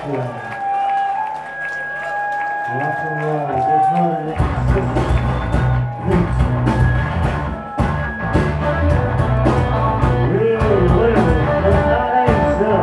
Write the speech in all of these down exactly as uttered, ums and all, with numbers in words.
Rock and roll, there's no real little, there's not answer.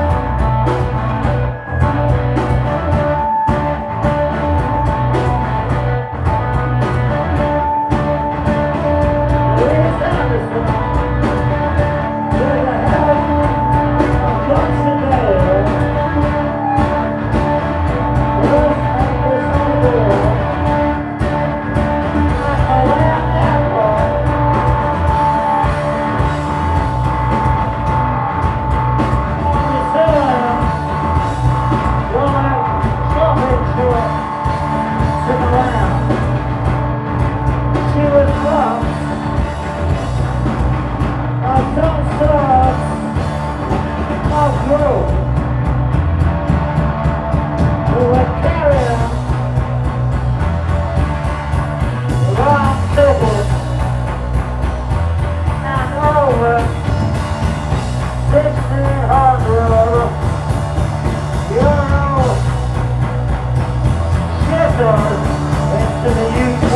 Into the U K.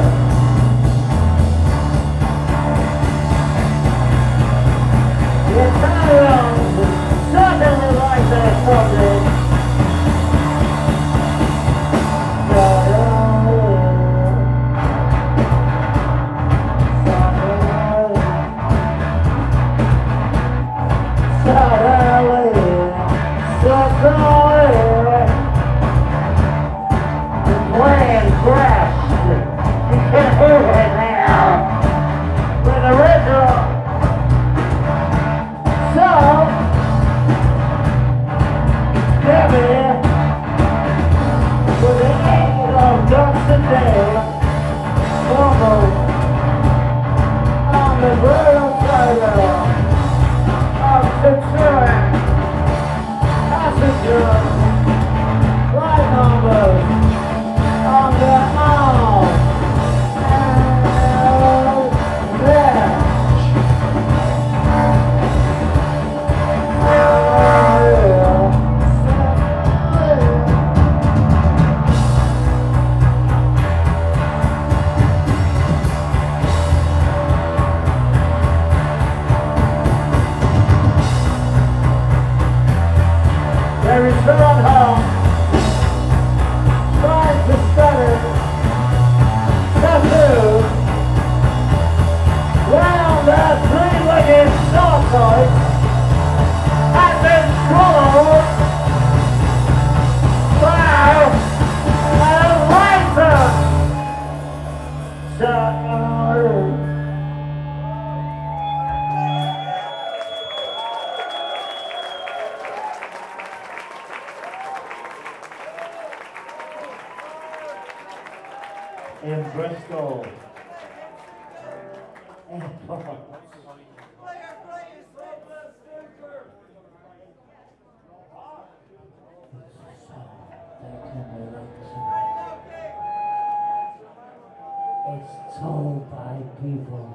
The Italians certainly like their sausage. Plan crashed. You can't hear it now. With the original. So, Debbie, with the aid of Johnson Day, almost on the brutal title of securing passengers, flight numbers, on the arm and there. They return home, trying to study tattoo round that three-legged tortoise has been swallowed by a lighter. In Bristol. It's told by people.